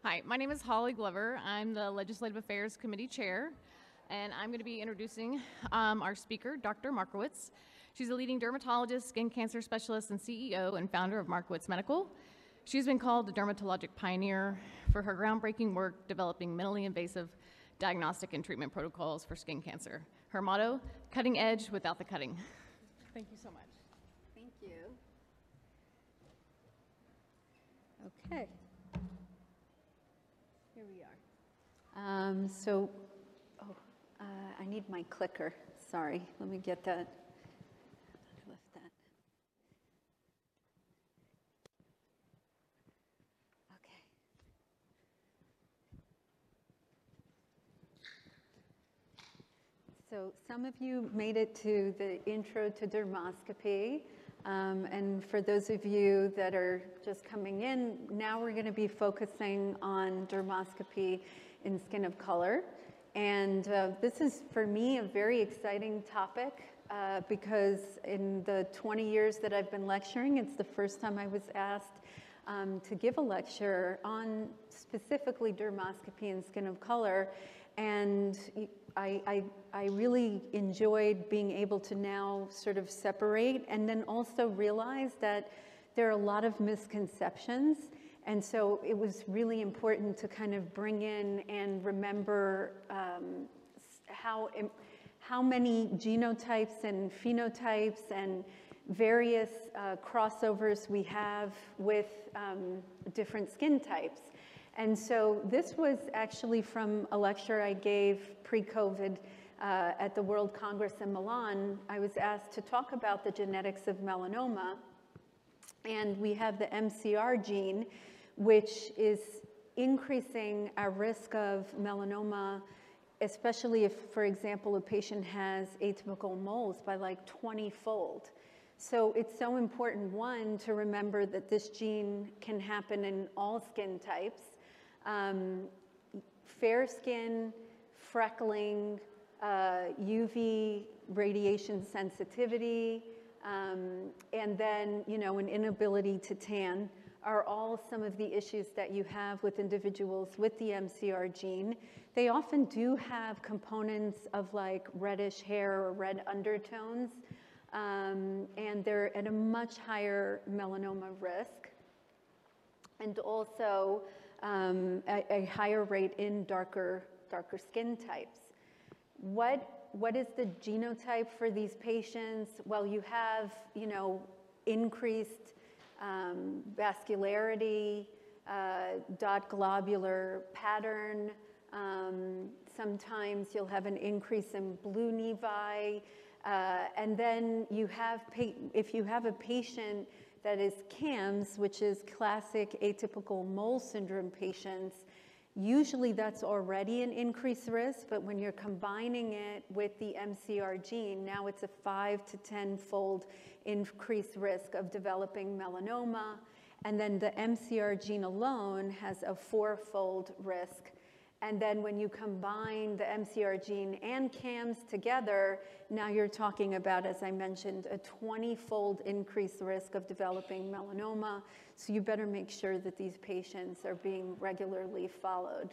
Hi, my name is Holly Glover. I'm the Legislative Affairs Committee Chair, and I'm going to be introducing our speaker, Dr. Markowitz. She's a leading dermatologist, skin cancer specialist, and CEO and founder of Markowitz Medical. She's been called the dermatologic pioneer for her groundbreaking work developing minimally invasive diagnostic and treatment protocols for skin cancer. Her motto, cutting edge without the cutting. Thank you so much. Thank you. Okay. Here we are. I need my clicker. Sorry, let me get that. Lift that. Okay. So some of you made it to the intro to dermoscopy. And for those of you that are just coming in, now we're going to be focusing on dermoscopy in skin of color. And this is, for me, a very exciting topic because in the 20 years that I've been lecturing, it's the first time I was asked to give a lecture on specifically dermoscopy in skin of color. And I really enjoyed being able to now sort of separate and then also realize that there are a lot of misconceptions. And so it was really important to kind of bring in and remember how many genotypes and phenotypes and various crossovers we have with different skin types. And so this was actually from a lecture I gave pre-COVID at the World Congress in Milan. I was asked to talk about the genetics of melanoma. And we have the MCR gene, which is increasing our risk of melanoma, especially if, for example, a patient has atypical moles by like 20-fold. So it's so important, one, to remember that this gene can happen in all skin types. Fair skin, freckling, UV radiation sensitivity, and then, an inability to tan are all some of the issues that you have with individuals with the MCR gene. They often do have components of like reddish hair or red undertones, and they're at a much higher melanoma risk, and also a higher rate in darker skin types. What is the genotype for these patients? Well, you have, increased vascularity, dot globular pattern. Sometimes you'll have an increase in blue nevi. And then you have, if you have a patient that is CAMS, which is classic atypical mole syndrome patients, usually that's already an increased risk, but when you're combining it with the MCR gene, now it's a 5 to 10-fold increased risk of developing melanoma. And then the MCR gene alone has a 4-fold risk. And then when you combine the MCR gene and CAMS together, now you're talking about, as I mentioned, a 20-fold increased risk of developing melanoma. So you better make sure that these patients are being regularly followed.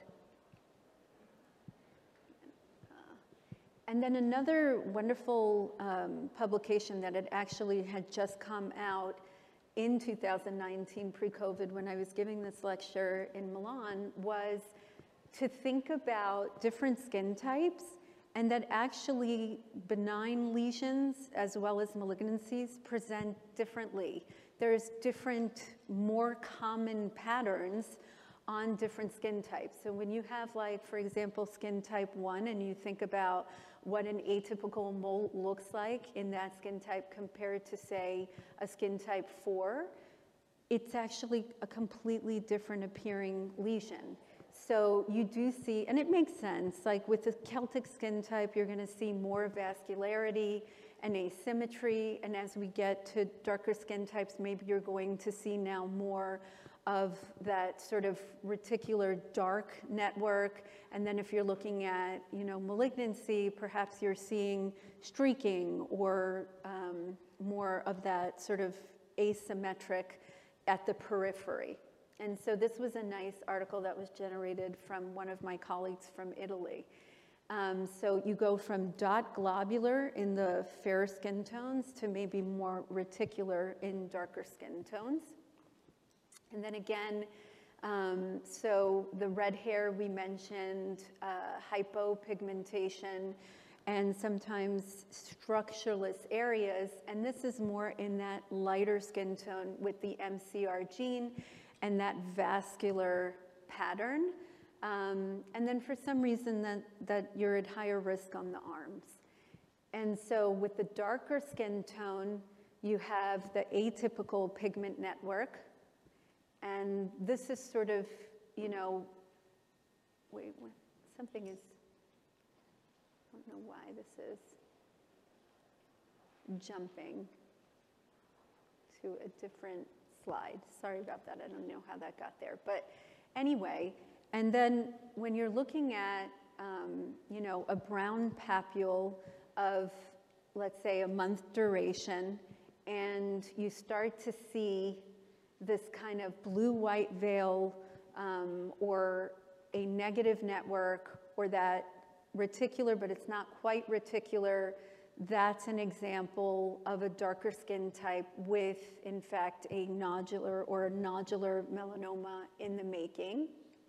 And then another wonderful publication that had actually had just come out in 2019, pre-COVID, when I was giving this lecture in Milan, was to think about different skin types and that actually benign lesions as well as malignancies present differently. There's different, more common patterns on different skin types. So when you have, like, for example, skin type 1 and you think about what an atypical mole looks like in that skin type compared to, say, a skin type 4, it's actually a completely different appearing lesion. So you do see, and it makes sense, like with the Celtic skin type, you're going to see more vascularity and asymmetry, and as we get to darker skin types, maybe you're going to see now more of that sort of reticular dark network. And then if you're looking at, malignancy, perhaps you're seeing streaking or more of that sort of asymmetric at the periphery. And so this was a nice article that was generated from one of my colleagues from Italy. So you go from dot globular in the fairer skin tones to maybe more reticular in darker skin tones. And then again, so the red hair we mentioned, hypopigmentation, and sometimes structureless areas. And this is more in that lighter skin tone with the MCR gene and that vascular pattern. And then for some reason that you're at higher risk on the arms. And so with the darker skin tone, you have the atypical pigment network. And this is sort of, you know, wait, something is, I don't know why this is jumping to a different slide. Sorry about that, I don't know how that got there. But anyway, and then when you're looking at, you know, a brown papule of, let's say, a month duration, and you start to see this kind of blue-white veil or a negative network or that reticular, but it's not quite reticular, that's an example of a darker skin type with, in fact, a nodular or a nodular melanoma in the making.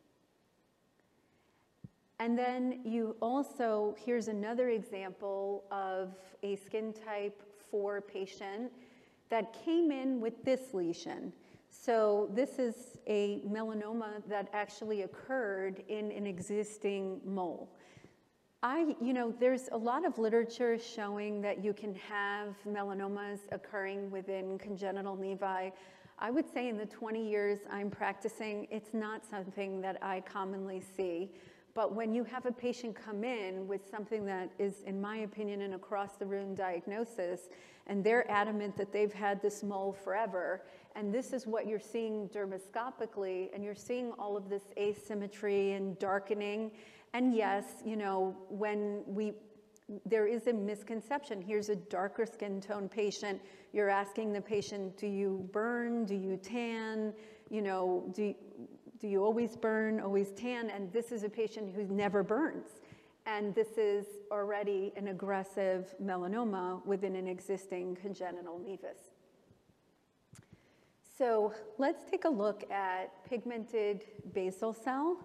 And then you also, here's another example of a skin type 4 patient that came in with this lesion. So this is a melanoma that actually occurred in an existing mole. You know, there's a lot of literature showing that you can have melanomas occurring within congenital nevi. I would say in the 20 years I'm practicing, it's not something that I commonly see. But when you have a patient come in with something that is, in my opinion, an across-the-room diagnosis, and they're adamant that they've had this mole forever, and this is what you're seeing dermoscopically, and you're seeing all of this asymmetry and darkening, and yes, you know, there is a misconception. Here's a darker skin tone patient. You're asking the patient, do you burn, do you tan, you know, do you always burn, always tan? And this is a patient who never burns. And this is already an aggressive melanoma within an existing congenital nevus. So let's take a look at pigmented basal cell.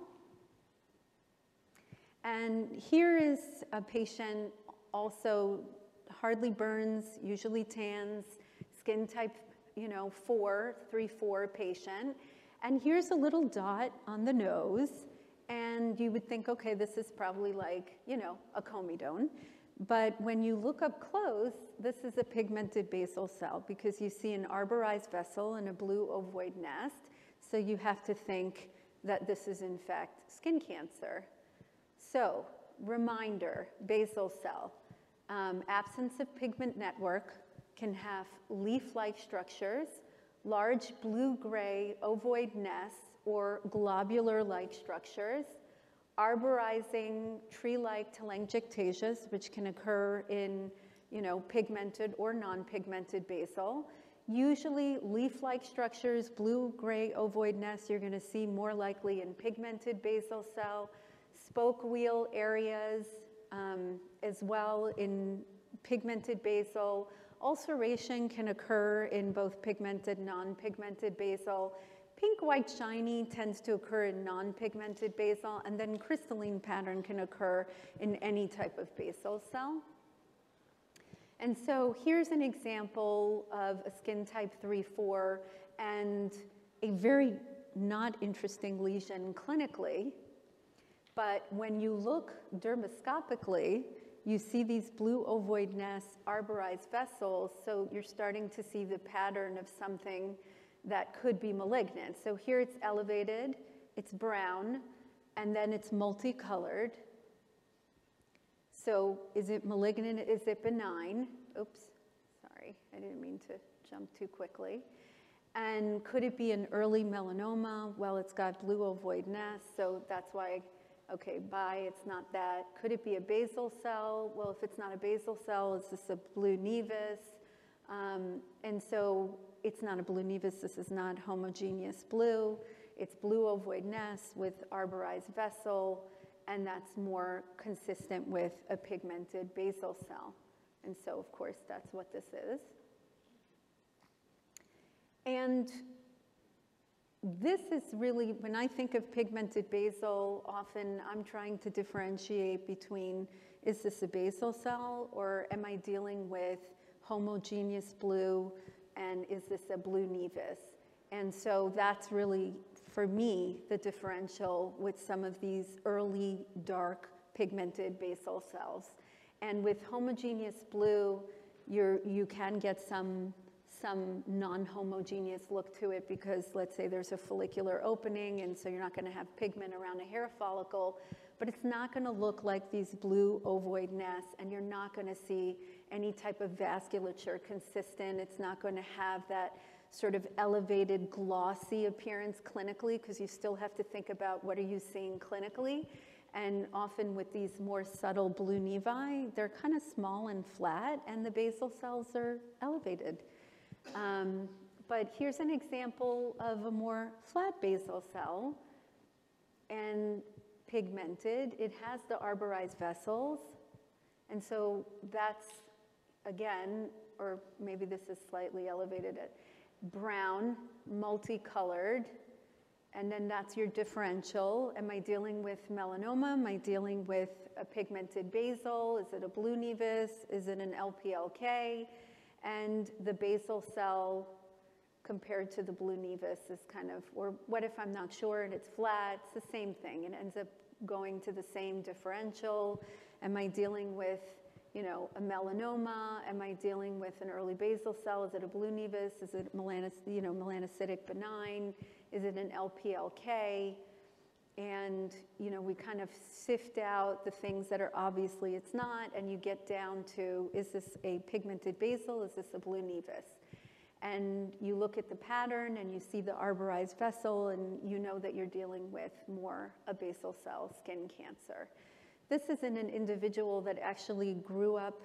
And here is a patient also hardly burns, usually tans, skin type, you know, 3-4 patient. And here's a little dot on the nose, and you would think, okay, this is probably like, you know, a comedone. But when you look up close, this is a pigmented basal cell because you see an arborized vessel and a blue ovoid nest. So you have to think that this is in fact skin cancer. So, reminder, basal cell, absence of pigment network, can have leaf-like structures, large blue-gray ovoid nests or globular-like structures, arborizing tree-like telangiectasias, which can occur in, you know, pigmented or non-pigmented basal. Usually leaf-like structures, blue-gray ovoid nests, you're going to see more likely in pigmented basal cell. Spoke wheel areas as well in pigmented basal. Ulceration can occur in both pigmented, non-pigmented basal. Pink, white, shiny tends to occur in non-pigmented basal, and then crystalline pattern can occur in any type of basal cell. And so here's an example of a skin type 3-4 and a very not interesting lesion clinically. But when you look dermoscopically, you see these blue ovoid nests, arborized vessels, so you're starting to see the pattern of something that could be malignant. So here it's elevated, it's brown, and then it's multicolored. So is it malignant, is it benign? Oops, sorry, I didn't mean to jump too quickly. And could it be an early melanoma? Well, it's got blue ovoid nests, so that's why, okay, it's not that. Could it be a basal cell? Well, if it's not a basal cell, is this a blue nevus? And so it's not a blue nevus, this is not homogeneous blue. It's blue ovoid nest with arborized vessel, and that's more consistent with a pigmented basal cell. And so, of course, that's what this is. And this is really, when I think of pigmented basal, often I'm trying to differentiate between, is this a basal cell, or am I dealing with homogeneous blue, and is this a blue nevus? And so that's really, for me, the differential with some of these early dark pigmented basal cells. And with homogeneous blue, you can get some non-homogeneous look to it, because let's say there's a follicular opening, and so you're not going to have pigment around a hair follicle, but it's not going to look like these blue ovoid nests, and you're not going to see any type of vasculature consistent. It's not going to have that sort of elevated glossy appearance clinically, because you still have to think about what are you seeing clinically. And often with these more subtle blue nevi, they're kind of small and flat, and the basal cells are elevated. But here's an example of a more flat basal cell and pigmented. It has the arborized vessels. And so that's, again, or maybe this is slightly elevated at brown, multicolored, and then that's your differential. Am I dealing with melanoma? Am I dealing with a pigmented basal? Is it a blue nevus? Is it an LPLK? And the basal cell compared to the blue nevus is kind of, or what if I'm not sure and it's flat? It's the same thing. It ends up going to the same differential. Am I dealing with, you know, a melanoma? Am I dealing with an early basal cell? Is it a blue nevus? Is it melanocytic benign? Is it an LPLK? And, you know, we kind of sift out the things that are obviously it's not, and you get down to, is this a pigmented basal? Is this a blue nevus? And you look at the pattern and you see the arborized vessel, and you know that you're dealing with more a basal cell skin cancer. This is in an individual that actually grew up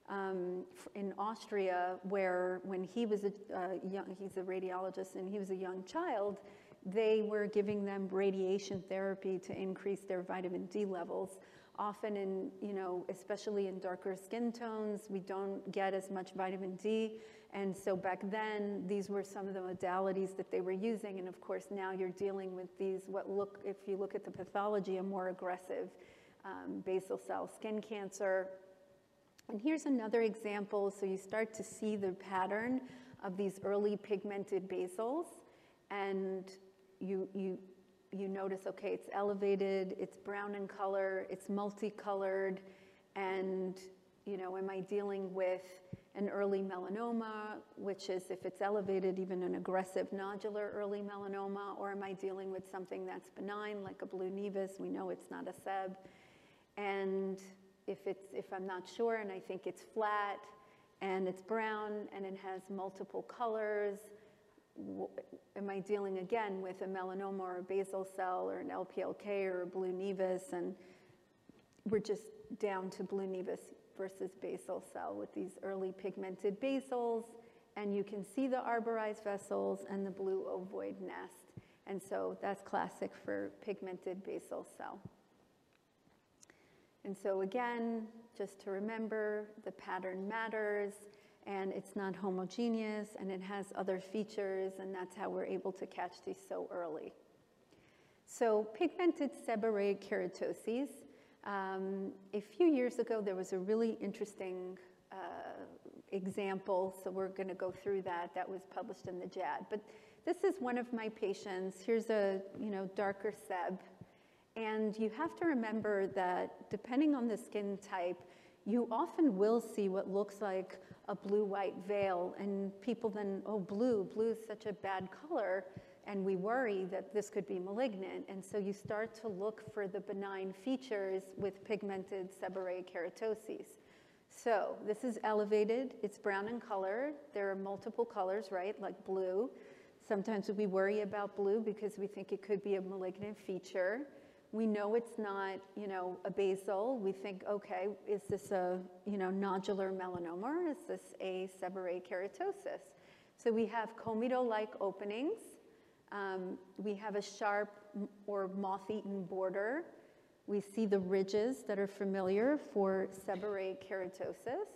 in Austria, where when he was he's a radiologist, and he was a young child, they were giving them radiation therapy to increase their vitamin D levels. Often in, you know, especially in darker skin tones, we don't get as much vitamin D. And so back then, these were some of the modalities that they were using. And of course, now you're dealing with these, what look, if you look at the pathology, a more aggressive basal cell skin cancer. And here's another example. So you start to see the pattern of these early pigmented basals, and you notice, okay, it's elevated, it's brown in color, it's multicolored, and, you know, am I dealing with an early melanoma, which is, if it's elevated, even an aggressive nodular early melanoma, or am I dealing with something that's benign, like a blue nevus? We know it's not a SEB. And if I'm not sure and I think it's flat and it's brown and it has multiple colors, am I dealing again with a melanoma or a basal cell or an LPLK or a blue nevus? And we're just down to blue nevus versus basal cell with these early pigmented basals. And you can see the arborized vessels and the blue ovoid nest. And so that's classic for pigmented basal cell. And so again, just to remember, the pattern matters, and it's not homogeneous, and it has other features, and that's how we're able to catch these so early. So pigmented seborrheic keratoses. A few years ago, there was a really interesting example, so we're going to go through that. That was published in the JAD. But this is one of my patients. Here's a darker SEB. And you have to remember that depending on the skin type, you often will see what looks like a blue-white veil, and people then, oh, blue is such a bad color, and we worry that this could be malignant. And so you start to look for the benign features with pigmented seborrheic keratoses. So this is elevated, it's brown in color. There are multiple colors, right, like blue. Sometimes we worry about blue because we think it could be a malignant feature. We know it's not, a basal. We think, okay, is this a, nodular melanoma, or is this a seborrheic keratosis? So we have comedal-like openings. We have a sharp or moth-eaten border. We see the ridges that are familiar for seborrheic keratosis.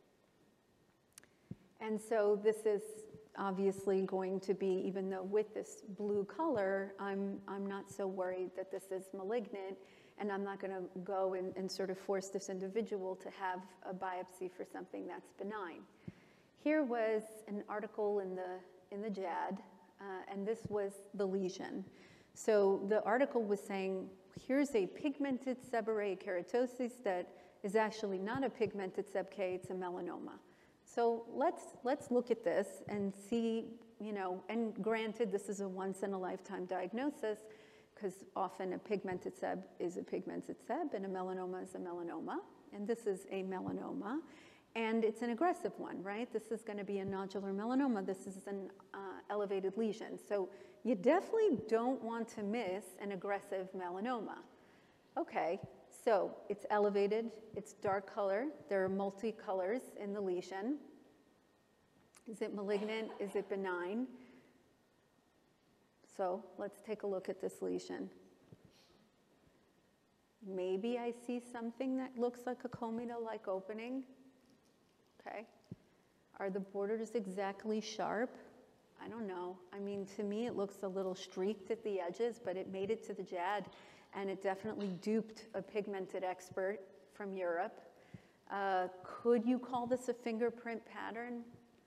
And so this is obviously going to be, even though with this blue color, I'm not so worried that this is malignant, and I'm not going to go and sort of force this individual to have a biopsy for something that's benign. Here was an article in the JAD, and this was the lesion. So the article was saying, here's a pigmented seborrheic keratosis that is actually not a pigmented seb-K, it's a melanoma. So let's look at this and see, and granted, this is a once-in-a-lifetime diagnosis, because often a pigmented seb is a pigmented seb and a melanoma is a melanoma, and this is a melanoma, and it's an aggressive one, right? This is going to be a nodular melanoma. This is an elevated lesion. So you definitely don't want to miss an aggressive melanoma. Okay, so it's elevated, it's dark color, there are multicolors in the lesion. Is it malignant? Is it benign? So let's take a look at this lesion. Maybe I see something that looks like a comito-like opening. Okay. Are the borders exactly sharp? I don't know. I mean, to me, it looks a little streaked at the edges, but it made it to the JAD, and it definitely duped a pigmented expert from Europe. Could you call this a fingerprint pattern?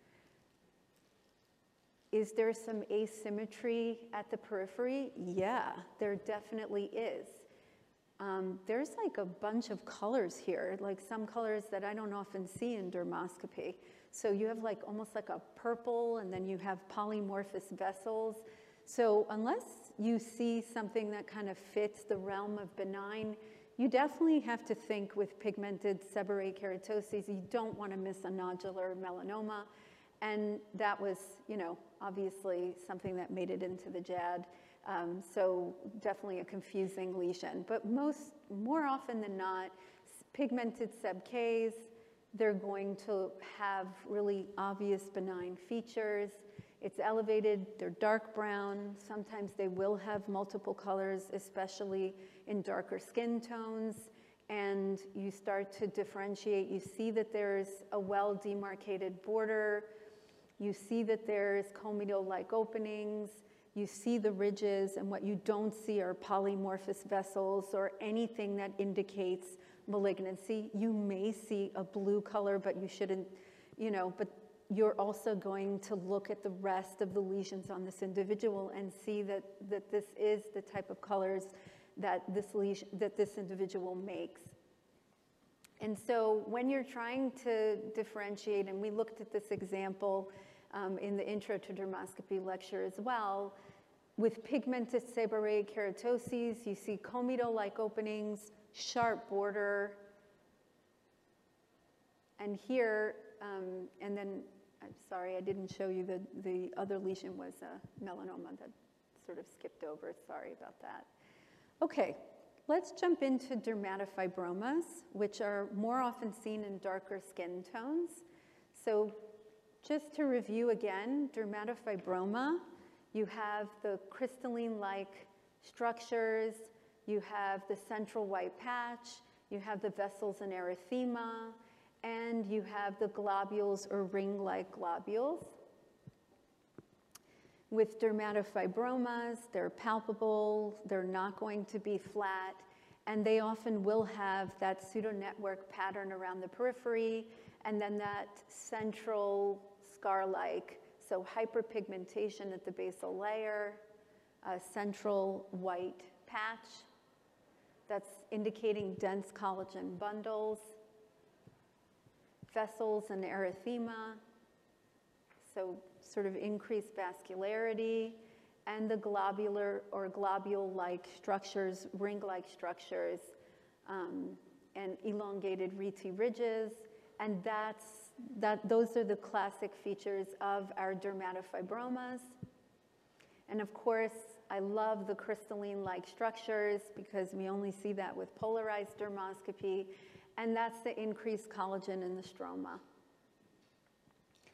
Is there some asymmetry at the periphery? Yeah, there definitely is. There's like a bunch of colors here, like some colors that I don't often see in dermoscopy. So you have like almost like a purple, and then you have polymorphous vessels. So unless you see something that kind of fits the realm of benign, you definitely have to think with pigmented seborrheic keratosis, you don't want to miss a nodular melanoma. And that was, obviously something that made it into the JAD. So definitely a confusing lesion. But more often than not, pigmented seb-Ks, they're going to have really obvious benign features. It's elevated, they're dark brown. Sometimes they will have multiple colors, especially in darker skin tones. And you start to differentiate. You see that there's a well-demarcated border. You see that there's comito-like openings. You see the ridges, and what you don't see are polymorphous vessels or anything that indicates malignancy. You may see a blue color, but you shouldn't, but you're also going to look at the rest of the lesions on this individual and see that this is the type of colors that this individual makes. And so when you're trying to differentiate, and we looked at this example in the Intro to Dermoscopy lecture as well, with pigmented seborrheic keratoses, you see comito-like openings, sharp border, and here, and then, I'm sorry, I didn't show you the other lesion was a melanoma that sort of skipped over. Sorry about that. Okay, let's jump into dermatofibromas, which are more often seen in darker skin tones. So just to review again, dermatofibroma, you have the crystalline-like structures, you have the central white patch, you have the vessels and erythema, and you have the globules or ring-like globules. With dermatofibromas, they're palpable, they're not going to be flat, and they often will have that pseudonetwork pattern around the periphery, and then that central scar-like, so hyperpigmentation at the basal layer, a central white patch that's indicating dense collagen bundles, vessels and erythema, so sort of increased vascularity, and the globular or globule-like structures, ring-like structures, and elongated Reti ridges, and those are the classic features of our dermatofibromas. And of course, I love the crystalline-like structures because we only see that with polarized dermoscopy, and that's the increased collagen in the stroma.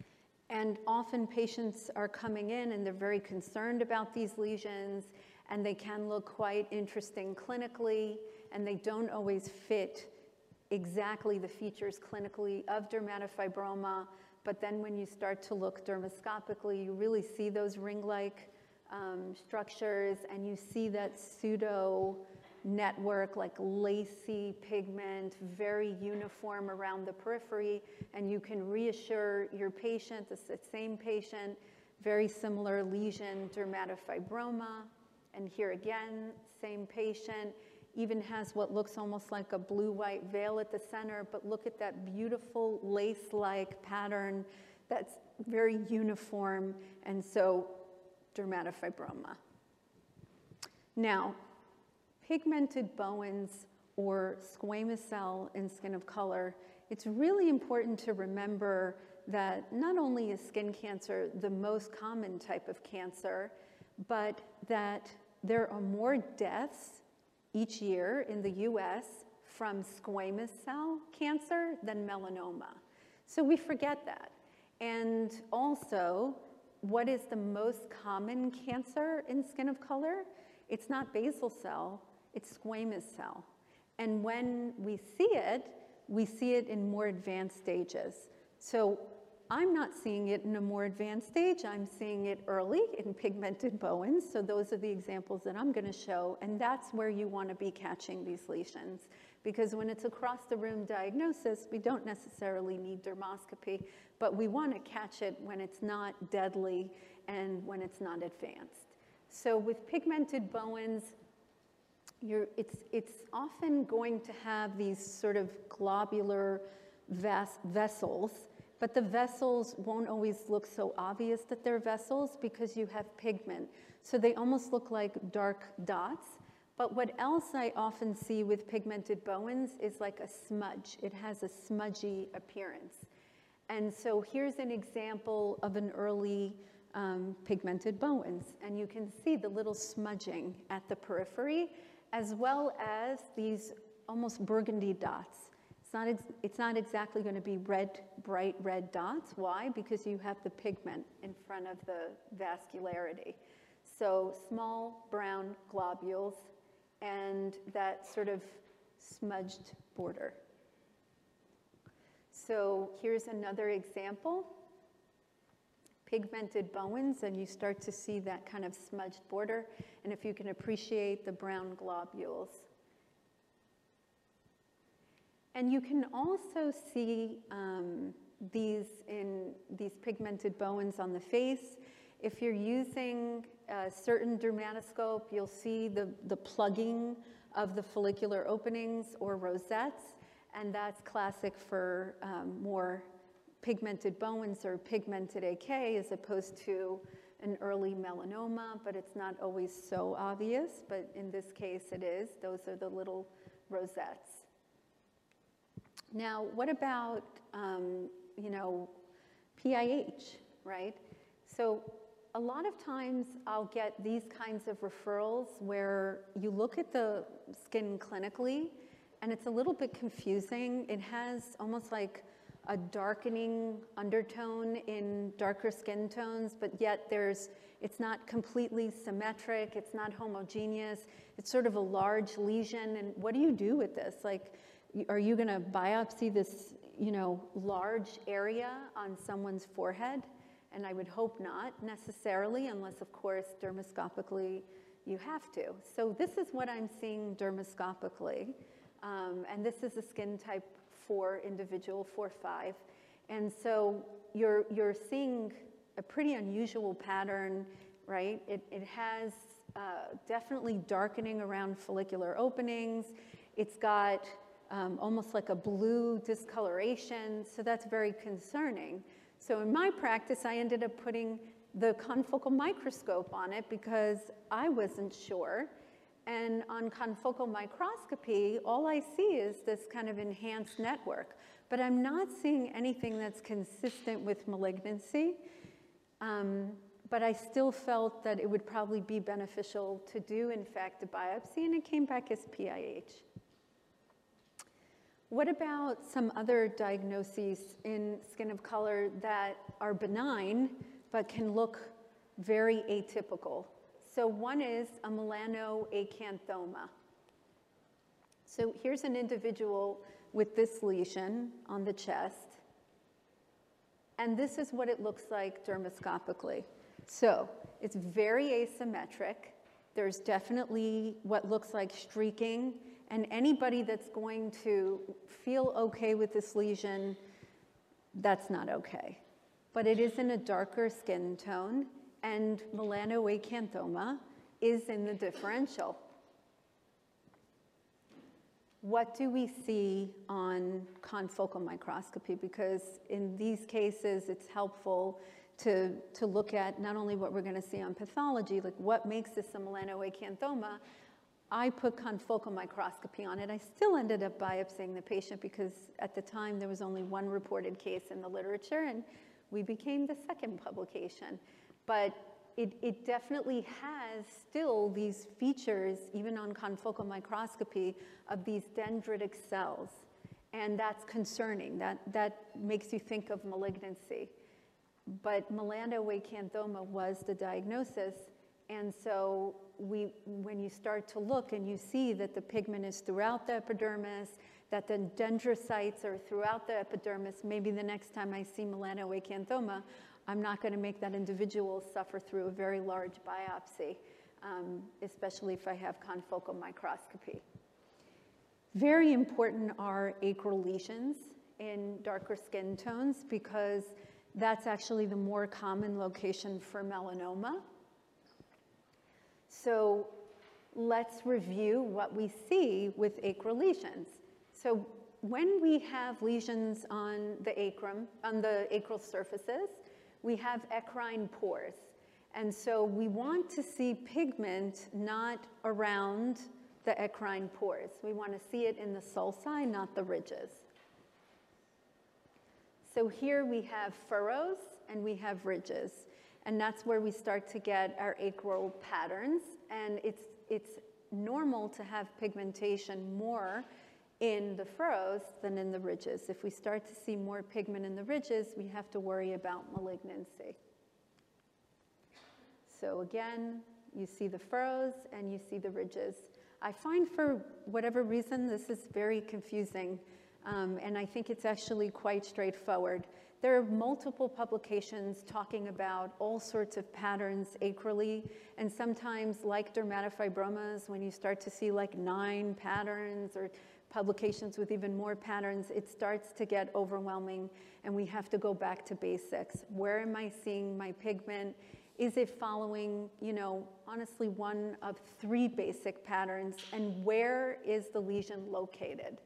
And often patients are coming in and they're very concerned about these lesions, and they can look quite interesting clinically, and they don't always fit exactly the features clinically of dermatofibroma. But then when you start to look dermoscopically, you really see those ring-like structures, and you see that pseudo network, like lacy pigment, very uniform around the periphery, and you can reassure your patient, the same patient, very similar lesion, dermatofibroma, and here again, same patient, even has what looks almost like a blue-white veil at the center, but look at that beautiful lace-like pattern that's very uniform, and so dermatofibroma. Now, pigmented Bowen's or squamous cell in skin of color, it's really important to remember that not only is skin cancer the most common type of cancer, but that there are more deaths each year in the US from squamous cell cancer than melanoma. So we forget that. And also, what is the most common cancer in skin of color? It's not basal cell, it's squamous cell. And when we see it in more advanced stages. So I'm not seeing it in a more advanced stage, I'm seeing it early in pigmented Bowen's, so those are the examples that I'm gonna show, and that's where you wanna be catching these lesions. Because when it's across the room diagnosis, we don't necessarily need dermoscopy, but we wanna catch it when it's not deadly and when it's not advanced. So with pigmented Bowen's, it's often going to have these sort of globular vessels, but the vessels won't always look so obvious that they're vessels because you have pigment. So they almost look like dark dots. But what else I often see with pigmented Bowen's is like a smudge. It has a smudgy appearance. And so here's an example of an early pigmented Bowen's. And you can see the little smudging at the periphery, as well as these almost burgundy dots. It's not exactly going to be red, bright red dots. Why? Because you have the pigment in front of the vascularity. So small brown globules and that sort of smudged border. So here's another example. Pigmented Bowen's, and you start to see that kind of smudged border. And if you can appreciate the brown globules. And you can also see these pigmented Bowen's on the face. If you're using a certain dermatoscope, you'll see the plugging of the follicular openings or rosettes, and that's classic for more pigmented Bowen's or pigmented AK as opposed to an early melanoma, but it's not always so obvious, but in this case it is. Those are the little rosettes. Now, what about, PIH, right? So a lot of times I'll get these kinds of referrals where you look at the skin clinically and it's a little bit confusing. It has almost like a darkening undertone in darker skin tones, but yet it's not completely symmetric, it's not homogeneous, it's sort of a large lesion, and what do you do with this? Like, are you gonna biopsy this, large area on someone's forehead? And I would hope not necessarily, unless of course dermoscopically you have to. So this is what I'm seeing dermoscopically. And this is a skin type 4 individual, 4-5. And so you're seeing a pretty unusual pattern, right? It has definitely darkening around follicular openings. It's got almost like a blue discoloration, so that's very concerning. So in my practice, I ended up putting the confocal microscope on it because I wasn't sure. And on confocal microscopy, all I see is this kind of enhanced network. But I'm not seeing anything that's consistent with malignancy. But I still felt that it would probably be beneficial to do, in fact, a biopsy, and it came back as PIH. What about some other diagnoses in skin of color that are benign but can look very atypical? So one is a melanoacanthoma. So here's an individual with this lesion on the chest, and this is what it looks like dermoscopically. So it's very asymmetric. There's definitely what looks like streaking, and anybody that's going to feel okay with this lesion, that's not okay. But it is in a darker skin tone, and melanoacanthoma is in the differential. What do we see on confocal microscopy? Because in these cases, it's helpful to look at not only what we're going to see on pathology, like what makes this a melanoacanthoma. I put confocal microscopy on it. I still ended up biopsying the patient because at the time there was only one reported case in the literature, and we became the second publication. But it definitely has still these features, even on confocal microscopy, of these dendritic cells. And that's concerning. That makes you think of malignancy. But melanoacanthoma was the diagnosis. And so when you start to look and you see that the pigment is throughout the epidermis, that the dendrocytes are throughout the epidermis, maybe the next time I see melanoacanthoma, I'm not going to make that individual suffer through a very large biopsy, especially if I have confocal microscopy. Very important are acral lesions in darker skin tones because that's actually the more common location for melanoma. So let's review what we see with acral lesions. So when we have lesions on the acrum, on the acral surfaces, we have eccrine pores. And so we want to see pigment not around the eccrine pores. We want to see it in the sulci, not the ridges. So here we have furrows and we have ridges. And that's where we start to get our acral patterns. And it's normal to have pigmentation more in the furrows than in the ridges. If we start to see more pigment in the ridges, we have to worry about malignancy. So again, you see the furrows and you see the ridges. I find for whatever reason, this is very confusing, and I think it's actually quite straightforward. There are multiple publications talking about all sorts of patterns acrally, and sometimes like dermatofibromas, when you start to see like 9 patterns or publications with even more patterns, it starts to get overwhelming and we have to go back to basics. Where am I seeing my pigment? Is it following, honestly, one of 3 basic patterns, and where is the lesion located?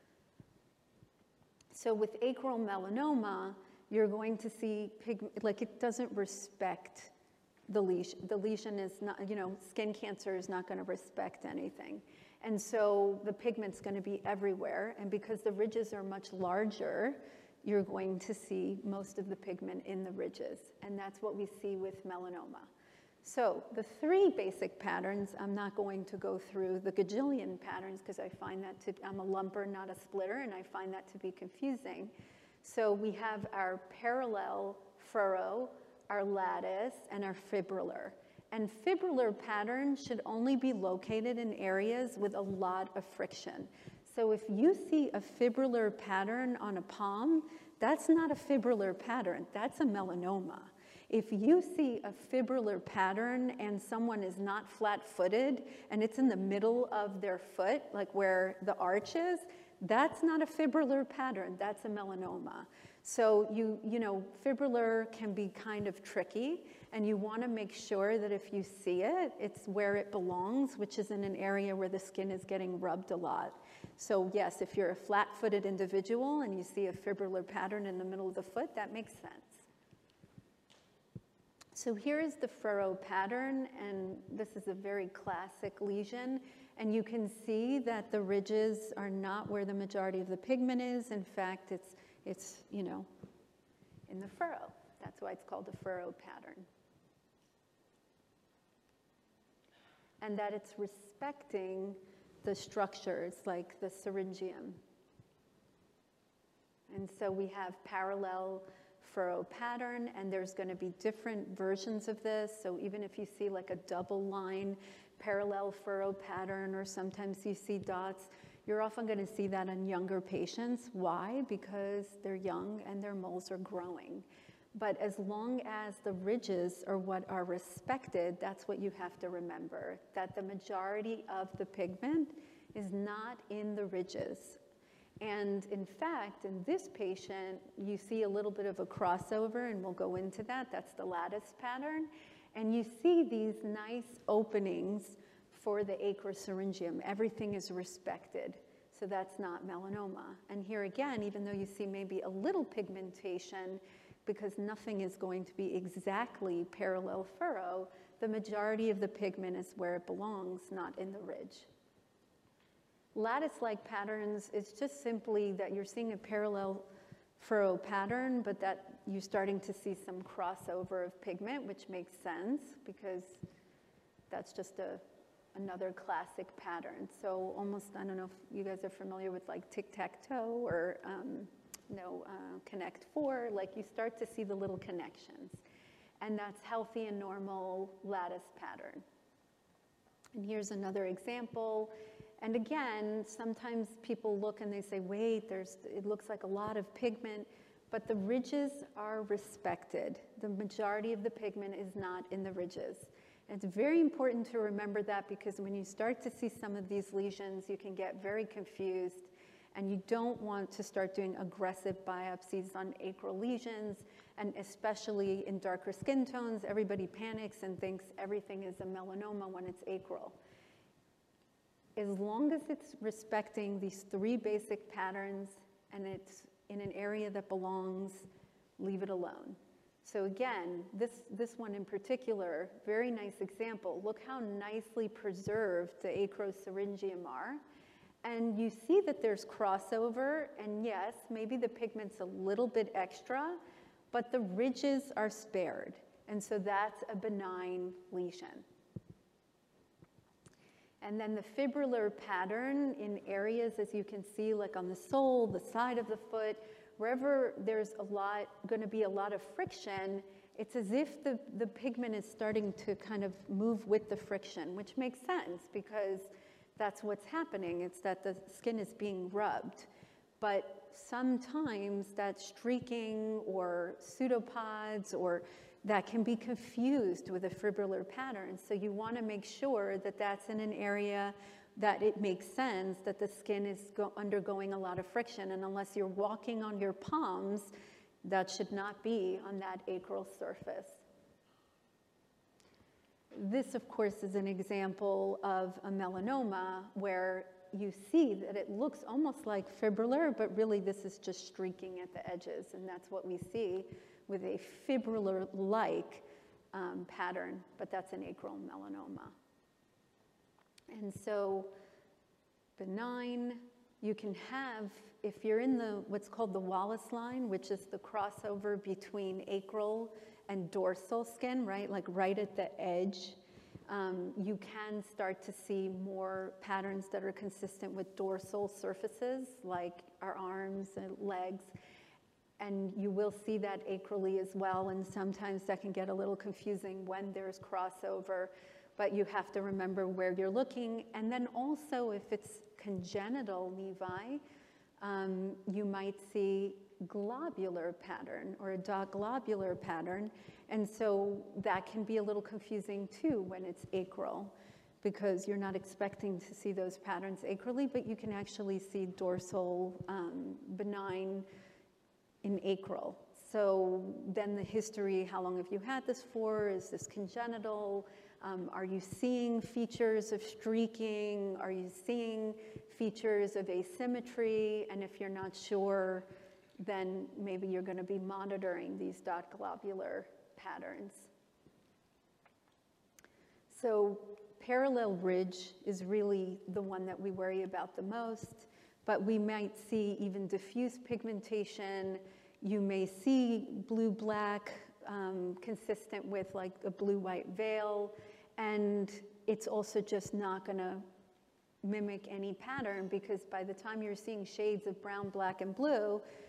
So with acral melanoma, you're going to see pigment, like it doesn't respect the lesion. The lesion is not, skin cancer is not going to respect anything. And so the pigment's going to be everywhere. And because the ridges are much larger, you're going to see most of the pigment in the ridges. And that's what we see with melanoma. So the 3 basic patterns, I'm not going to go through the gajillion patterns because I find that I'm a lumper, not a splitter, and I find that to be confusing. So we have our parallel furrow, our lattice, and our fibrillar. And fibrillar patterns should only be located in areas with a lot of friction. So if you see a fibrillar pattern on a palm, that's not a fibrillar pattern, that's a melanoma. If you see a fibrillar pattern and someone is not flat-footed and it's in the middle of their foot, like where the arch is, that's not a fibrillar pattern, that's a melanoma. So fibrillar can be kind of tricky, and you want to make sure that if you see it, it's where it belongs, which is in an area where the skin is getting rubbed a lot. So yes, if you're a flat-footed individual and you see a fibrillar pattern in the middle of the foot, that makes sense. So here is the furrow pattern, and this is a very classic lesion. And you can see that the ridges are not where the majority of the pigment is. In fact, it's in the furrow. That's why it's called a furrow pattern. And that it's respecting the structures like the syringium. And so we have parallel furrow pattern, and there's going to be different versions of this. So even if you see like a double line parallel furrow pattern, or sometimes you see dots, you're often going to see that in younger patients. Why? Because they're young and their moles are growing. But as long as the ridges are what are respected, that's what you have to remember, that the majority of the pigment is not in the ridges. And in fact, in this patient, you see a little bit of a crossover, and we'll go into that. That's the lattice pattern. And you see these nice openings for the acrosyringium. Everything is respected. So that's not melanoma. And here again, even though you see maybe a little pigmentation, because nothing is going to be exactly parallel furrow, the majority of the pigment is where it belongs, not in the ridge. Lattice-like patterns is just simply that you're seeing a parallel furrow pattern, but that you're starting to see some crossover of pigment, which makes sense because that's just another classic pattern. So almost, I don't know if you guys are familiar with like tic-tac-toe or Connect Four, like you start to see the little connections. And that's healthy and normal lattice pattern. And here's another example. And again, sometimes people look and they say, wait, it looks like a lot of pigment, but the ridges are respected. The majority of the pigment is not in the ridges. And it's very important to remember that, because when you start to see some of these lesions, you can get very confused, and you don't want to start doing aggressive biopsies on acral lesions, and especially in darker skin tones, everybody panics and thinks everything is a melanoma when it's acral. As long as it's respecting these three basic patterns and it's in an area that belongs, leave it alone. So again, this one in particular, very nice example. Look how nicely preserved the acrosyringium are. And you see that there's crossover, and yes, maybe the pigment's a little bit extra, but the ridges are spared. And so that's a benign lesion. And then the fibrillar pattern in areas, as you can see, like on the sole, the side of the foot, wherever there's going to be a lot of friction, it's as if the pigment is starting to kind of move with the friction, which makes sense because that's what's happening. It's that the skin is being rubbed. But sometimes that streaking or pseudopods or that can be confused with a fibrillar pattern. So you want to make sure that that's in an area that it makes sense that the skin is undergoing a lot of friction. And unless you're walking on your palms, that should not be on that acral surface. This, of course, is an example of a melanoma where you see that it looks almost like fibrillar, but really this is just streaking at the edges, and that's what we see with a fibrillar-like pattern, but that's an acral melanoma. And so benign, you can have, if you're in what's called the Wallace line, which is the crossover between acral and dorsal skin, right, like right at the edge, you can start to see more patterns that are consistent with dorsal surfaces, like our arms and legs. And you will see that acrally as well, and sometimes that can get a little confusing when there's crossover, but you have to remember where you're looking. And then also, if it's congenital nevi, you might see globular pattern or a dot globular pattern, and so that can be a little confusing too when it's acral, because you're not expecting to see those patterns acrally, but you can actually see dorsal benign in acral. So then the history, how long have you had this for? Is this congenital? Are you seeing features of streaking? Are you seeing features of asymmetry? And if you're not sure, then maybe you're going to be monitoring these dot globular patterns. So parallel ridge is really the one that we worry about the most, but we might see even diffuse pigmentation. You may see blue-black consistent with like a blue-white veil, and it's also just not going to mimic any pattern, because by the time you're seeing shades of brown, black, and blue,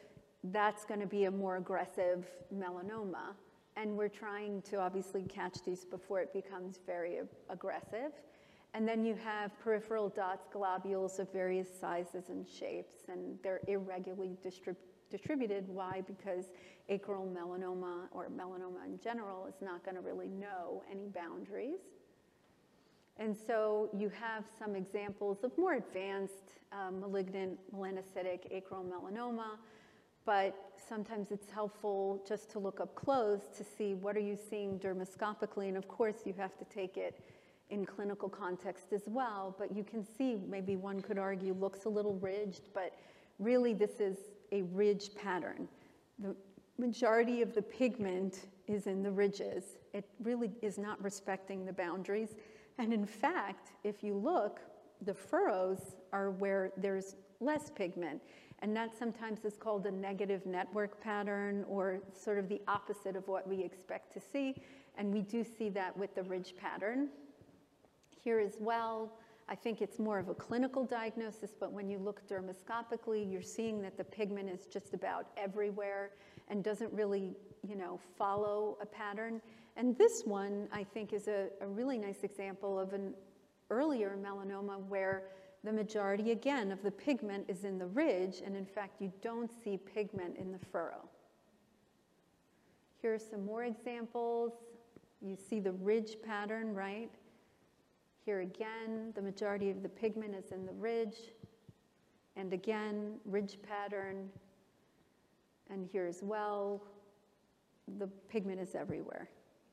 that's going to be a more aggressive melanoma. And we're trying to obviously catch these before it becomes very aggressive. And then you have peripheral dots, globules of various sizes and shapes, and they're irregularly distributed. Why? Because acral melanoma, or melanoma in general, is not going to really know any boundaries. And so you have some examples of more advanced malignant melanocytic acral melanoma, but sometimes it's helpful just to look up close to see what are you seeing dermoscopically. And of course, you have to take it in clinical context as well, but you can see, maybe one could argue, looks a little ridged, but really this is a ridge pattern. The majority of the pigment is in the ridges. It really is not respecting the boundaries. And in fact, if you look, the furrows are where there's less pigment. And that sometimes is called a negative network pattern, or sort of the opposite of what we expect to see. And we do see that with the ridge pattern. Here as well, I think it's more of a clinical diagnosis, but when you look dermoscopically, you're seeing that the pigment is just about everywhere and doesn't really, follow a pattern. And this one, I think, is a really nice example of an earlier melanoma where the majority, again, of the pigment is in the ridge, and in fact, you don't see pigment in the furrow. Here are some more examples. You see the ridge pattern, right? Here again, the majority of the pigment is in the ridge. And again, ridge pattern. And here as well, the pigment is everywhere.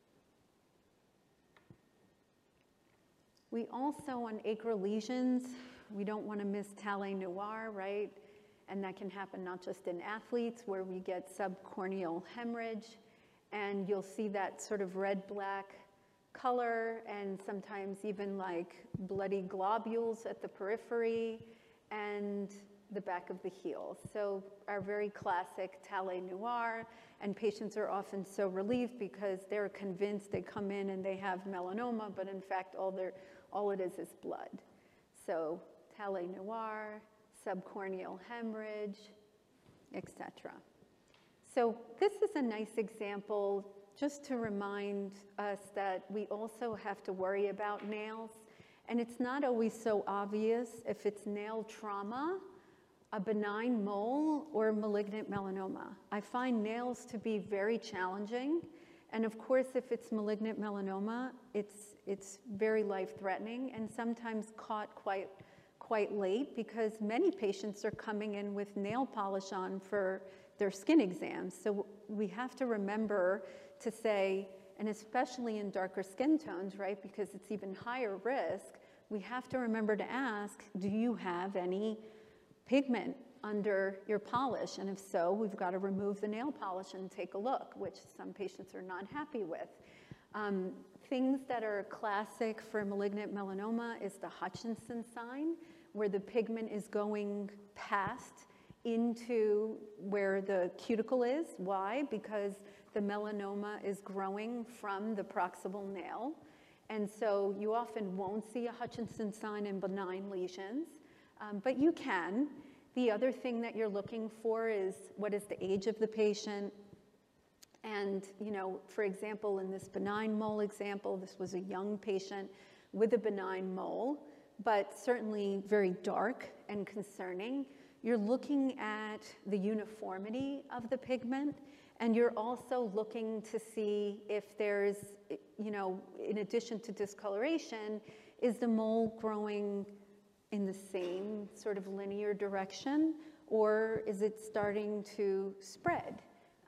We also, on acral lesions, we don't want to miss Talley Noir, right? And that can happen not just in athletes where we get subcorneal hemorrhage, and you'll see that sort of red-black color and sometimes even like bloody globules at the periphery and the back of the heel. So our very classic Talley Noir, and patients are often so relieved because they're convinced they come in and they have melanoma, but in fact all it is blood. So Talley Noir, subcorneal hemorrhage, etc. So this is a nice example just to remind us that we also have to worry about nails. And it's not always so obvious if it's nail trauma, a benign mole, or malignant melanoma. I find nails to be very challenging. And of course, if it's malignant melanoma, it's very life-threatening and sometimes caught quite late, because many patients are coming in with nail polish on for their skin exams. So we have to remember to say, and especially in darker skin tones, right, because it's even higher risk, we have to remember to ask, do you have any pigment under your polish? And if so, we've got to remove the nail polish and take a look, which some patients are not happy with. Things that are classic for malignant melanoma is the Hutchinson sign, where the pigment is going past into where the cuticle is. Why? Because the melanoma is growing from the proximal nail. And so you often won't see a Hutchinson sign in benign lesions, but you can. The other thing that you're looking for is what is the age of the patient. And, for example, in this benign mole example, this was a young patient with a benign mole, but certainly very dark and concerning. You're looking at the uniformity of the pigment, and you're also looking to see if there's, in addition to discoloration, is the mole growing in the same sort of linear direction, or is it starting to spread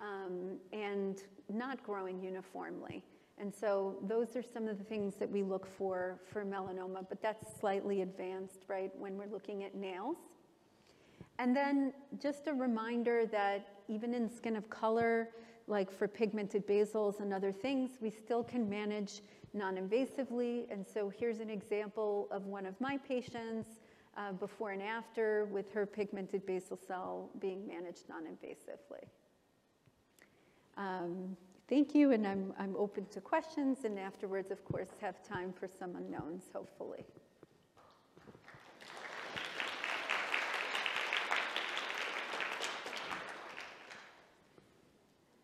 and not growing uniformly? And so those are some of the things that we look for melanoma, but that's slightly advanced, right, when we're looking at nails. And then just a reminder that even in skin of color, like for pigmented basals and other things, we still can manage non-invasively. And so here's an example of one of my patients before and after with her pigmented basal cell being managed non-invasively. Thank you, and I'm open to questions, and afterwards, of course, have time for some unknowns, hopefully.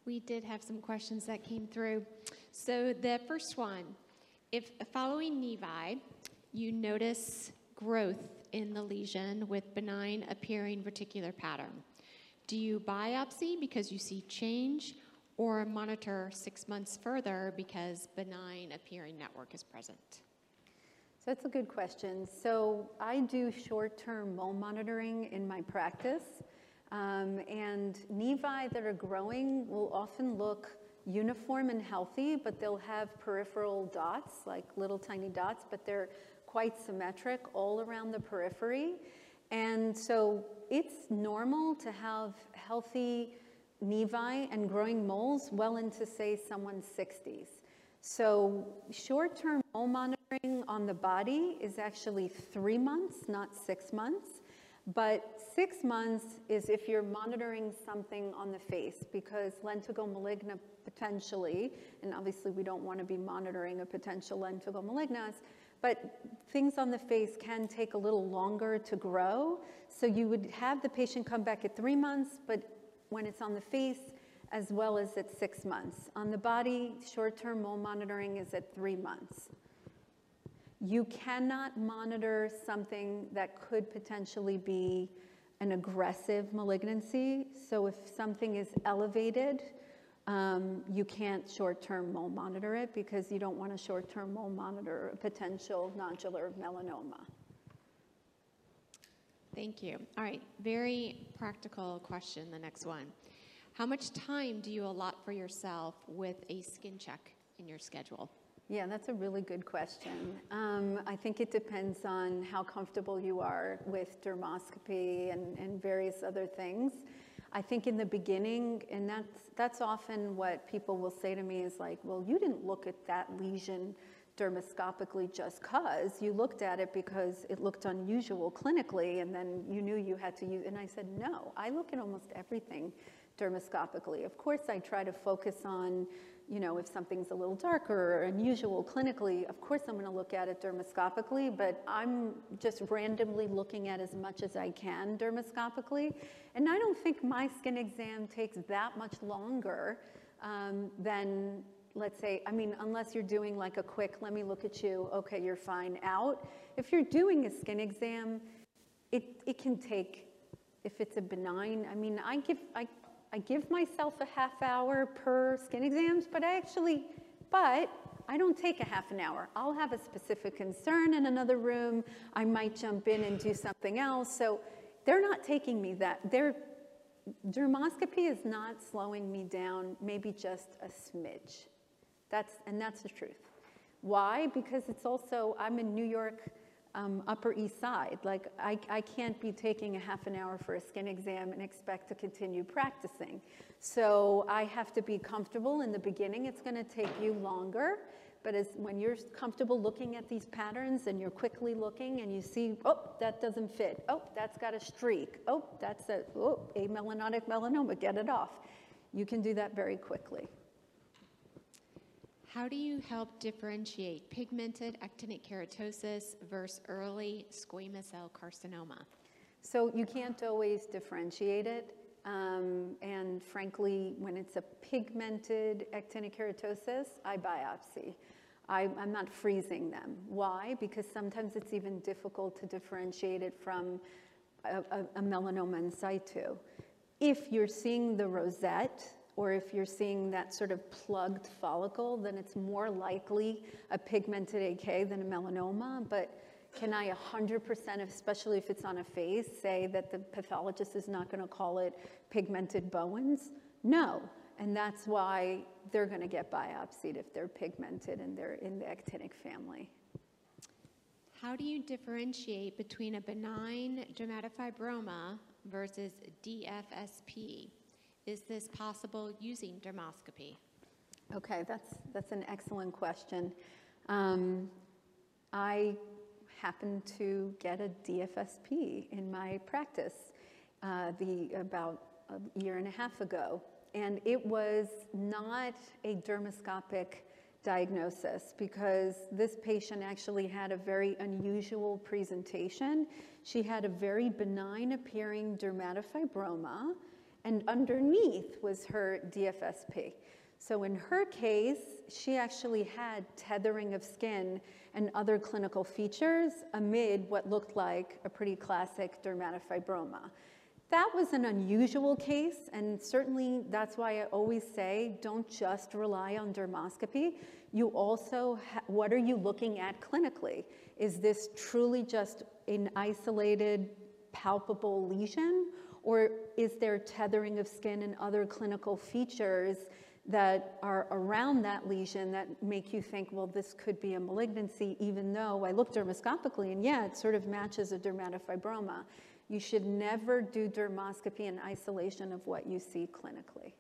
We did have some questions that came through. So the first one, if following nevi, you notice growth in the lesion with benign appearing reticular pattern, do you biopsy because you see change, or monitor 6 months further because benign appearing network is present? So that's a good question. So I do short-term mole monitoring in my practice, and nevi that are growing will often look uniform and healthy, but they'll have peripheral dots, like little tiny dots, but they're quite symmetric all around the periphery. And so it's normal to have healthy nevi and growing moles well into, say, someone's 60s. So short-term mole monitoring on the body is actually 3 months, not 6 months. But 6 months is if you're monitoring something on the face, because lentigo maligna potentially, and obviously we don't want to be monitoring a potential lentigo malignas, but things on the face can take a little longer to grow. So you would have the patient come back at 3 months, but when it's on the face, as well as at 6 months. On the body, short-term mole monitoring is at 3 months. You cannot monitor something that could potentially be an aggressive malignancy. So if something is elevated, you can't short-term mole monitor it because you don't want to short-term mole monitor a potential nodular melanoma. Thank you. All right, very practical question, the next one. How much time do you allot for yourself with a skin check in your schedule? Yeah, that's a really good question. I think it depends on how comfortable you are with dermoscopy and various other things. I think in the beginning, and that's often what people will say to me is like, well, you didn't look at that lesion dermoscopically just because. You looked at it because it looked unusual clinically, and then you knew you had to use, and I said, no, I look at almost everything dermoscopically. Of course, I try to focus on, you know, if something's a little darker or unusual clinically, of course I'm going to look at it dermoscopically, but I'm just randomly looking at as much as I can dermoscopically. And I don't think my skin exam takes that much longer than, let's say, I mean, unless you're doing like a quick, let me look at you, okay, you're fine, out. If you're doing a skin exam, it can take, if it's a benign, I mean, I give myself a half hour per skin exams, but I don't take a half an hour. I'll have a specific concern in another room. I might jump in and do something else. So they're not taking me that. Dermoscopy is not slowing me down, maybe just a smidge. That's the truth. Why? Because it's also, I'm in New York, Upper East Side. Like, I can't be taking a half an hour for a skin exam and expect to continue practicing. So I have to be comfortable in the beginning. It's going to take you longer, but when you're comfortable looking at these patterns and you're quickly looking and you see, oh, that doesn't fit. Oh, that's got a streak. Oh, that's amelanotic melanoma, get it off. You can do that very quickly. How do you help differentiate pigmented actinic keratosis versus early squamous cell carcinoma? So you can't always differentiate it. And frankly, when it's a pigmented actinic keratosis, I biopsy. I'm not freezing them. Why? Because sometimes it's even difficult to differentiate it from a melanoma in situ. If you're seeing the rosette, or if you're seeing that sort of plugged follicle, then it's more likely a pigmented AK than a melanoma. But can I 100%, especially if it's on a face, say that the pathologist is not going to call it pigmented Bowens? No. And that's why they're going to get biopsied if they're pigmented and they're in the actinic family. How do you differentiate between a benign dermatofibroma versus DFSP? Is this possible using dermoscopy? Okay, that's an excellent question. I happened to get a DFSP in my practice about a year and a half ago, and it was not a dermoscopic diagnosis because this patient actually had a very unusual presentation. She had a very benign appearing dermatofibroma, and underneath was her DFSP. So in her case, she actually had tethering of skin and other clinical features amid what looked like a pretty classic dermatofibroma. That was an unusual case, and certainly that's why I always say don't just rely on dermoscopy. You also, what are you looking at clinically? Is this truly just an isolated, palpable lesion, or is there tethering of skin and other clinical features that are around that lesion that make you think, well, this could be a malignancy, even though I looked dermoscopically and yeah, it sort of matches a dermatofibroma. You should never do dermoscopy in isolation of what you see clinically.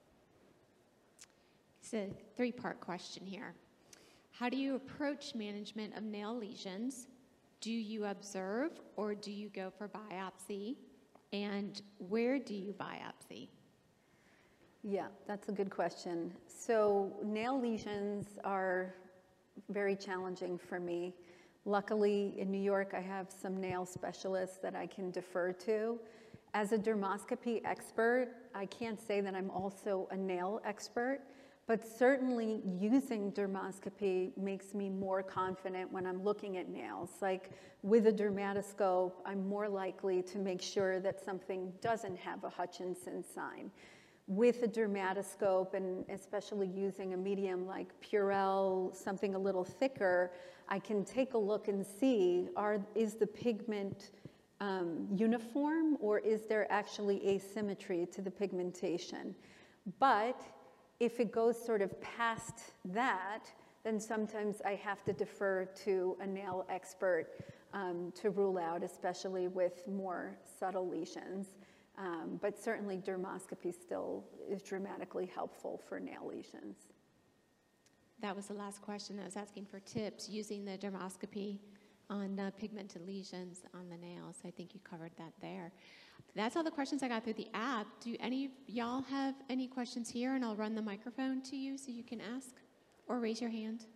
It's a three-part question here. How do you approach management of nail lesions? Do you observe or do you go for biopsy? And where do you biopsy? Yeah, that's a good question. So nail lesions are very challenging for me. Luckily, in New York, I have some nail specialists that I can defer to. As a dermoscopy expert, I can't say that I'm also a nail expert, but certainly using dermoscopy makes me more confident when I'm looking at nails. Like with a dermatoscope, I'm more likely to make sure that something doesn't have a Hutchinson sign. With a dermatoscope, and especially using a medium like Purell, something a little thicker, I can take a look and see, is the pigment uniform, or is there actually asymmetry to the pigmentation? But if it goes sort of past that, then sometimes I have to defer to a nail expert to rule out, especially with more subtle lesions. But certainly dermoscopy still is dramatically helpful for nail lesions. That was the last question. I was asking for tips using the dermoscopy on pigmented lesions on the nails. I think you covered that there. That's all the questions I got through the app. Do any of y'all have any questions here? And I'll run the microphone to you so you can ask or raise your hand.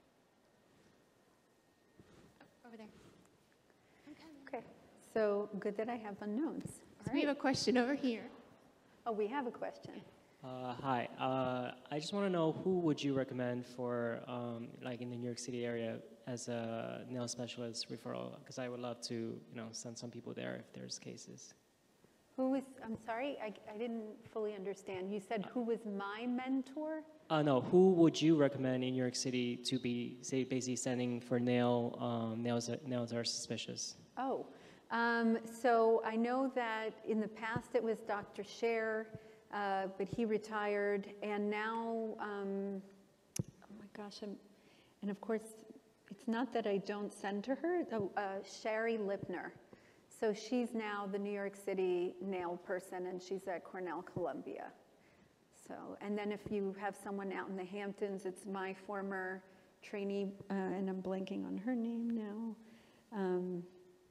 Over there. Okay, so good that I have unknowns. So we have a question over here. Oh, we have a question. Hi, I just want to know who would you recommend for, like in the New York City area as a nail specialist referral? Because I would love to, send some people there if there's cases. Who was, I'm sorry, I didn't fully understand. You said who was my mentor? No, who would you recommend in New York City to be, say, basically sending for nails that are suspicious? Oh, so I know that in the past it was Dr. Scher, but he retired, and now, oh my gosh, and of course, it's not that I don't send to her, Sherry Lipner. So she's now the New York City nail person, and she's at Cornell Columbia. So, and then if you have someone out in the Hamptons, it's my former trainee, and I'm blanking on her name now.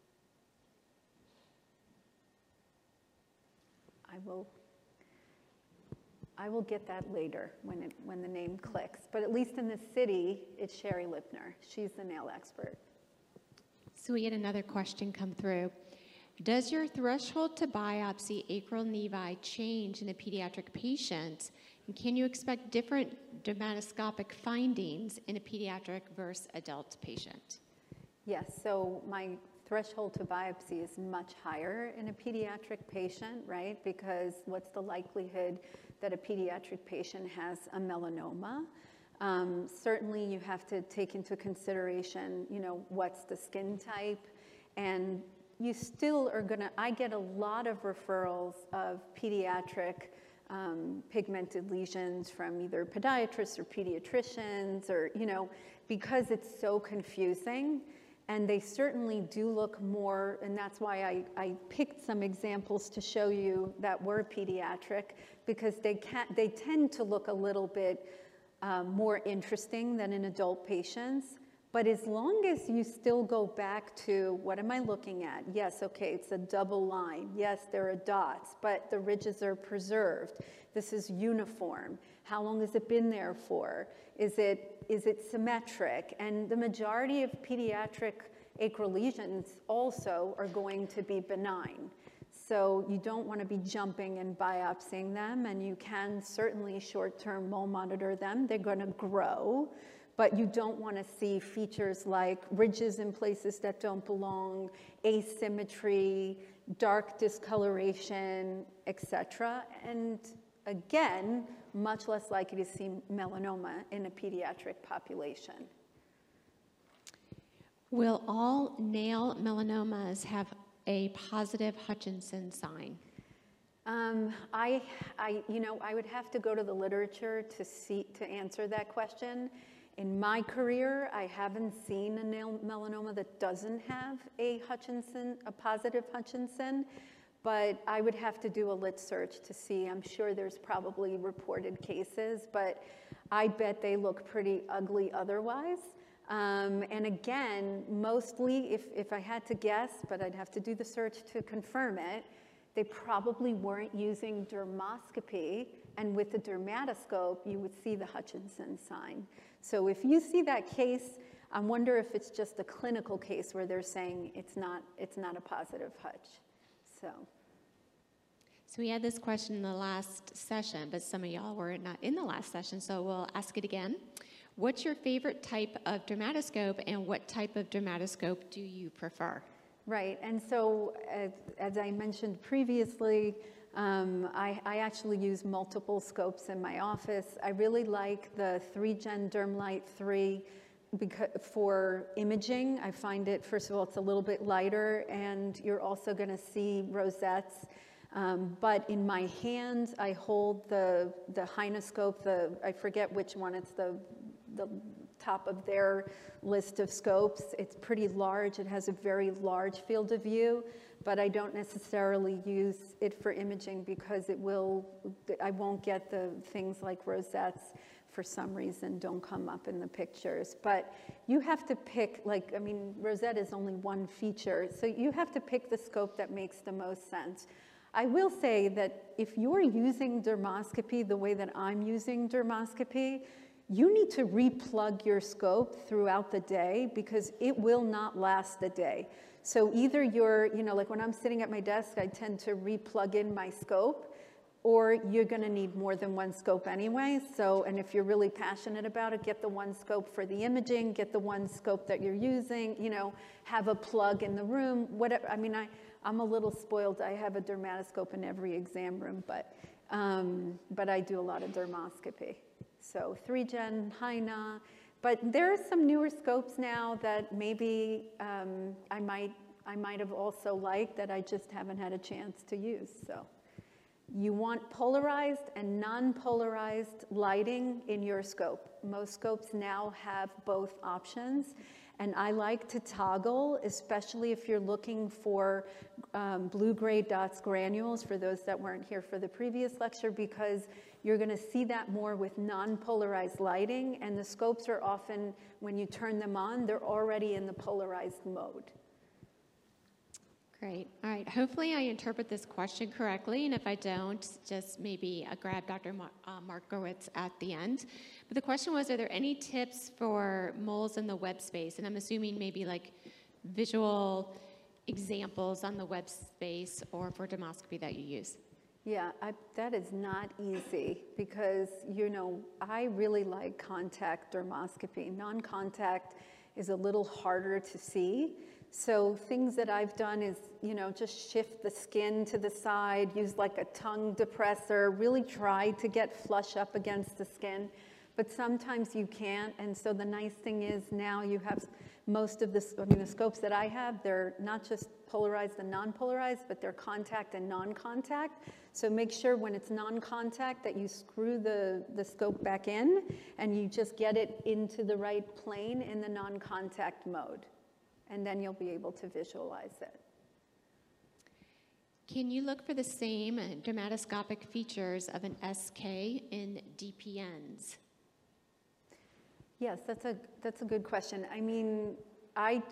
I will get that later when the name clicks. But at least in the city, it's Sherry Lipner. She's the nail expert. So we had another question come through. Does your threshold to biopsy acral nevi change in a pediatric patient? And can you expect different dermatoscopic findings in a pediatric versus adult patient? Yes, so my threshold to biopsy is much higher in a pediatric patient, right? Because what's the likelihood that a pediatric patient has a melanoma? Certainly you have to take into consideration, what's the skin type, and you still are I get a lot of referrals of pediatric pigmented lesions from either podiatrists or pediatricians or, because it's so confusing. And they certainly do look more, and that's why I picked some examples to show you that were pediatric, because they tend to look a little bit more interesting than in adult patients. But as long as you still go back to, what am I looking at? Yes, okay, it's a double line. Yes, there are dots, but the ridges are preserved. This is uniform. How long has it been there for? Is it symmetric? And the majority of pediatric acral lesions also are going to be benign. So you don't want to be jumping and biopsying them, and you can certainly short-term mole monitor them. They're going to grow, but you don't want to see features like ridges in places that don't belong, asymmetry, dark discoloration, etc. And again, much less likely to see melanoma in a pediatric population. Will all nail melanomas have a positive Hutchinson sign? I would have to go to the literature to answer that question. In my career, I haven't seen a nail melanoma that doesn't have a positive Hutchinson, but I would have to do a lit search to see. I'm sure there's probably reported cases, but I bet they look pretty ugly otherwise. And again, mostly, if I had to guess, but I'd have to do the search to confirm it, they probably weren't using dermoscopy, and with the dermatoscope, you would see the Hutchinson sign. So if you see that case, I wonder if it's just a clinical case where they're saying it's not a positive Hutch. So we had this question in the last session, but some of y'all were not in the last session, so we'll ask it again. What's your favorite type of dermatoscope, and what type of dermatoscope do you prefer? Right, and so as I mentioned previously, I actually use multiple scopes in my office. I really like the 3Gen DermLite 3 for imaging. I find it, first of all, it's a little bit lighter, and you're also going to see rosettes. But in my hand, I hold the Hynoscope, I forget which one, it's the top of their list of scopes. It's pretty large. It has a very large field of view, but I don't necessarily use it for imaging because I won't get the things like rosettes for some reason don't come up in the pictures. But you have to pick, rosette is only one feature, so you have to pick the scope that makes the most sense. I will say that if you're using dermoscopy the way that I'm using dermoscopy, you need to replug your scope throughout the day because it will not last a day. So either like when I'm sitting at my desk, I tend to replug in my scope, or you're gonna need more than one scope anyway. So, and if you're really passionate about it, get the one scope for the imaging, get the one scope that you're using, have a plug in the room, whatever. I'm a little spoiled. I have a dermatoscope in every exam room, but I do a lot of dermoscopy. So 3Gen, Hyna, but there are some newer scopes now that maybe I might have also liked that I just haven't had a chance to use. So you want polarized and non-polarized lighting in your scope. Most scopes now have both options. And I like to toggle, especially if you're looking for blue-gray dots granules, for those that weren't here for the previous lecture, because you're going to see that more with non-polarized lighting, and the scopes are often, when you turn them on, they're already in the polarized mode. Great. All right. Hopefully I interpret this question correctly, and if I don't, just maybe grab Dr. Markowitz at the end. But the question was, are there any tips for moles in the web space? And I'm assuming maybe like visual examples on the web space or for dermoscopy that you use. Yeah, that is not easy because, I really like contact dermoscopy. Non-contact is a little harder to see. So things that I've done is, just shift the skin to the side, use like a tongue depressor, really try to get flush up against the skin. But sometimes you can't, and so the nice thing is now you have most of the scopes that I have, they're not just polarized and non-polarized, but they're contact and non-contact. So make sure when it's non-contact that you screw the scope back in and you just get it into the right plane in the non-contact mode. And then you'll be able to visualize it. Can you look for the same dermatoscopic features of an SK in DPNs? Yes, that's a good question. I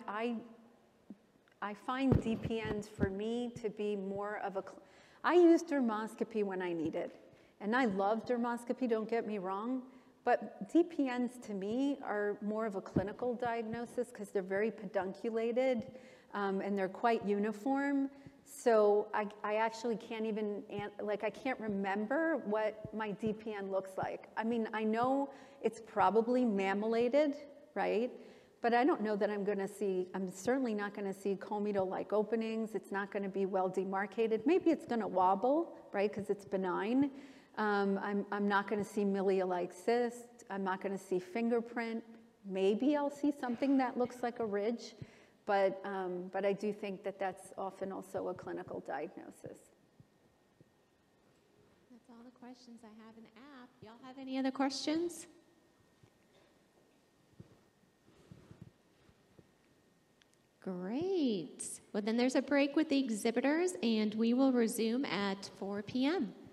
find DPNs for me to be more of I use dermoscopy when I need it. And I love dermoscopy, don't get me wrong. But DPNs to me are more of a clinical diagnosis because they're very pedunculated and they're quite uniform. So I actually can't even, I can't remember what my DPN looks like. I mean, I know it's probably mammalated, right? But I don't know that I'm certainly not going to see comedal-like openings. It's not going to be well demarcated. Maybe it's going to wobble, right, because it's benign. I'm not going to see milia-like cyst. I'm not going to see fingerprint. Maybe I'll see something that looks like a ridge, but I do think that that's often also a clinical diagnosis. That's all the questions I have in the app. Y'all have any other questions? Great. Well, then there's a break with the exhibitors, and we will resume at 4 p.m.